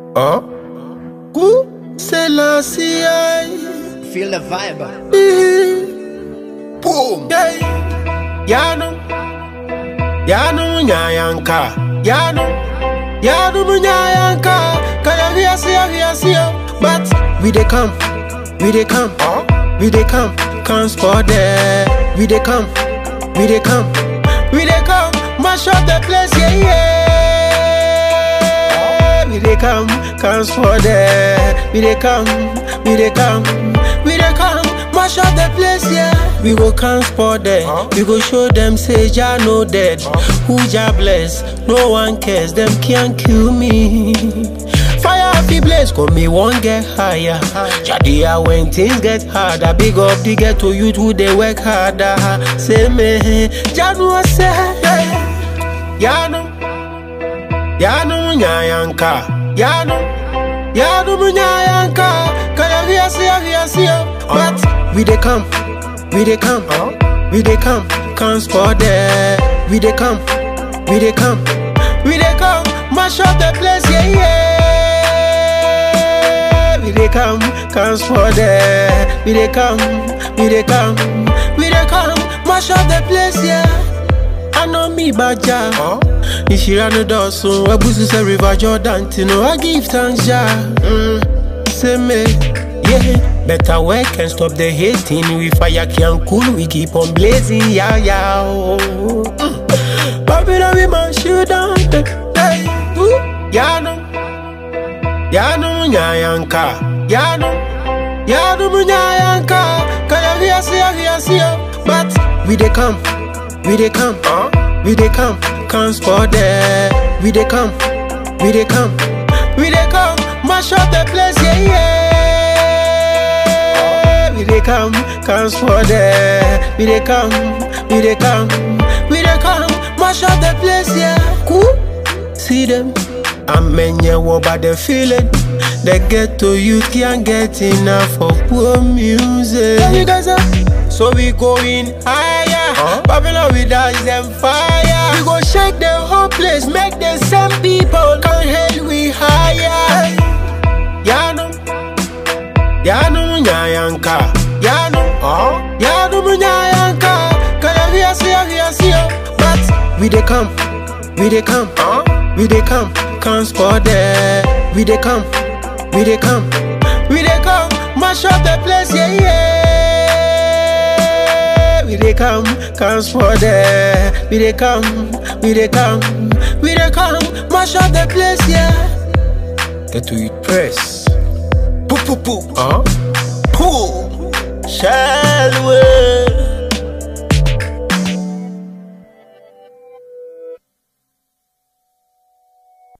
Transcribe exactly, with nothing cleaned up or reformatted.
Huh? Who? Selassie. Feel the vibe. Boom. Yeah. Yano. Yano Nyayanka. Yano. Yano Nyayanka. Kaya we see, we see. But we dey come. We dey come. Huh? We dey come. Can't spot there. We dey come. We dey come. We dey come. Mash up the place. Yeah, yeah. We dey come, can't spot there. We dey come, we dey come, we dey come, mash up the place, yeah. We go can't spot there. Huh? We go show them say Jah no dead. Huh? Who Jah bless? No one cares. Them can't kill me. Fire happy blaze, come me won't get higher. Jah there when things get harder. Big up the ghetto youth who they work harder. Say me, Jah no say, yeah no. Yano Nyayanka, Yano, Yano Nyayanka, Kaya we see, we see. But we dey come, we dey come, uh-huh. we dey come, can't spot there. We dey come, we dey come, we dey come, mash up the place, yeah, yeah. We dey come, can't spot there. We dey come, we dey come, we dey come, mash up the place, yeah. I know me baja. Huh? Ishirano Dawson, Wabusu say River Jordan, Tino, I give thanks, Jah. Mm. Say me, yeah. Better work and stop the hating. We fire can cool, we keep on blazing, yeah, yeah. Oh. Mm. Babylon, we man shoot down. Hey, ooh, Yano, Yano Nyayanka, Yano, Yano Nyayanka. Kaya we see, we see. But we dey come, we dey come, huh? We dey come. Can't spot there. We dey come, we dey come, we dey come, mash up the place, yeah, yeah. We dey come, can't spot there. We dey come, we dey come, we dey come, mash up the place, yeah. Cool. See them, I'm in your by the feeling. The ghetto youth can't get enough of poor music. Yeah, you guys are. So we going higher. Huh? Babylon we dance them fire. We go shake the whole place, make the same people come hell we higher. Yano, Yano Nyayanka, Yano, huh? Yano Nyayanka. Kaya we see, we see. But we dey come, we dey come, huh? We dey come, can't spot there. We dey come, we dey come, we dey come, mash up the place, yeah, yeah. We dey come, can't spot there. We dey come, we dey come, we dey come, mash up the place, yeah. Get to it press. Poo poo poo, huh? Poo. Shall we?